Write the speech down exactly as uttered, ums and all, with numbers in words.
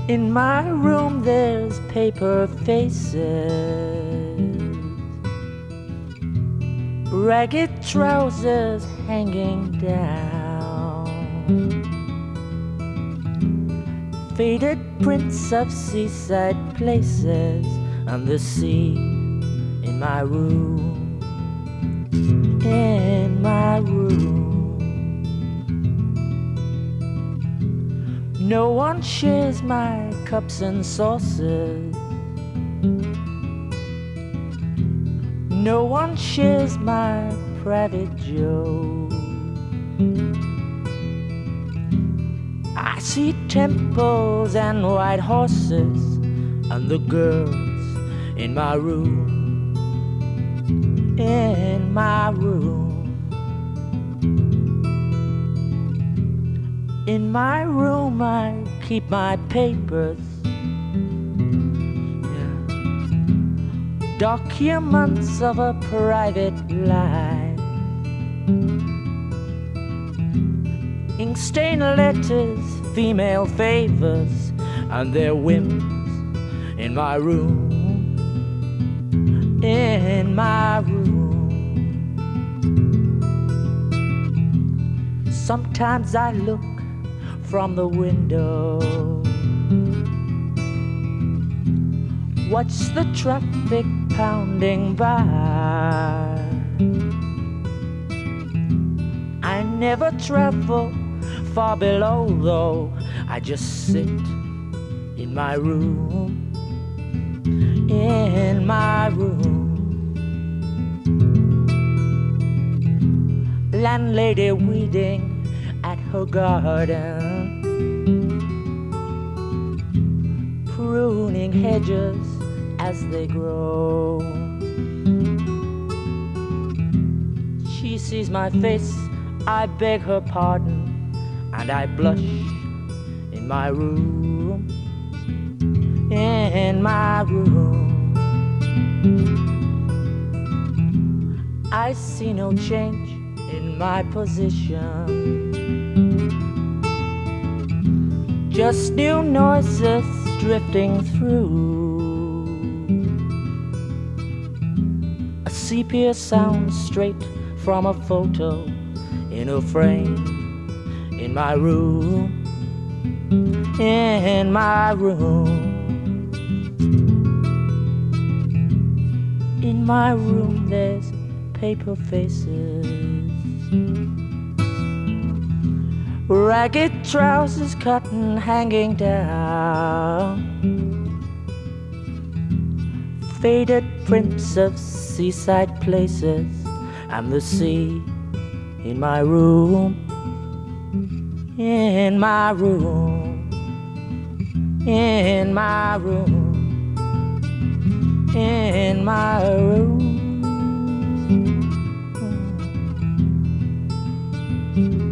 In my room there's paper faces, ragged trousers hanging down, faded prints of seaside places, and the sea in my room, in my room. No one shares my cups and saucers, no one shares my private joke. I see temples and white horses and the girls in my room, in my room. In my room I keep my papers, yeah. Documents of a private life, ink-stained letters, female favors, and their whims in my room, in my room. Sometimes I look from the window, watch the traffic pounding by. I never travel far below though, I just sit in my room, in my room. Landlady weeding at her garden, pruning hedges as they grow. She sees my face, I beg her pardon, and I blush in my room, in my room. I see no change in my position, just new noises drifting through. A sepia sound straight from a photo in a frame in my room, in my room. In my room there's paper faces, ragged trousers, cotton hanging down, faded prints of seaside places, and the sea in my room, in my room, in my room, in my room.